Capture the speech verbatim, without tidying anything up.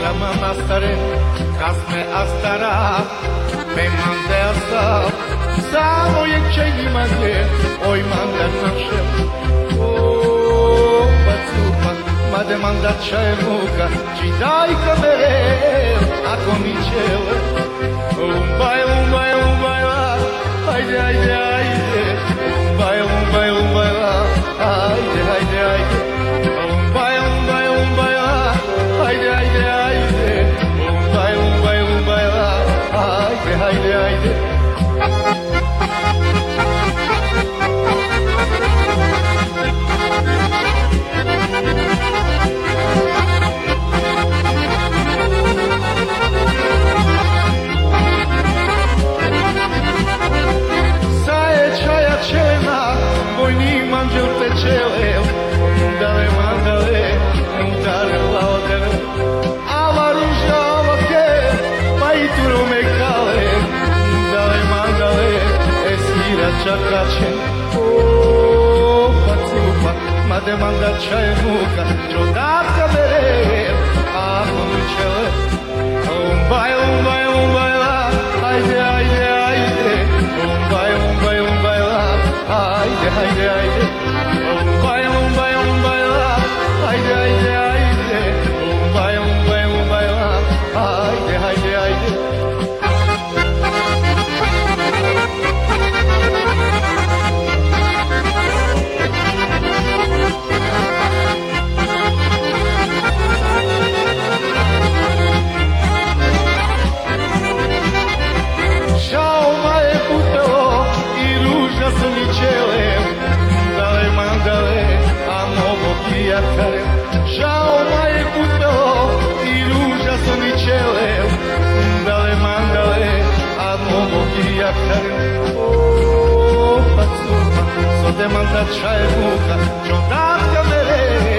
Ramana stare, kasme astara, me mande asta, samo je čeni manje, oj manda naše. O, pacupa, made manda čemuka, čitaj kamere, ako mi čele. Umbaj, umbaj, umbaj, ajde, ajde, ajde, umbaj, umbaj, umbaj, ajde, ajde, ajde. Umbaj, umbaj, umbaj, ajde, ajde, ajde, umbaj, umbaj, umbaj, ajde, ajde, ajde. Čele, dale mandale, mutare laudere, avaruža ovake, pa i turume kale, dale mandale, esira čakače, o, pacupa, made manda čaje muka, čodatka bere, a mi čele, umbaj, umbaj, umbaj, ajde, ajde, ajde, umbaj, umbaj, umbaj, ajde, ajde, ajde. Umbaj, umbaj, umbaj, ajde, ajde, ajde, umbaj, umbaj, umbaj, ajde, ajde, ajde. Žao ma je putelo i ružna su mi čele, dale mandale, a mnogo prijatelje. Žao ma je putelo i ruža su mi čele, dale mandale, a mnogo prijatelje. O, pacupa, so te manda čaje muka, čodatka mere,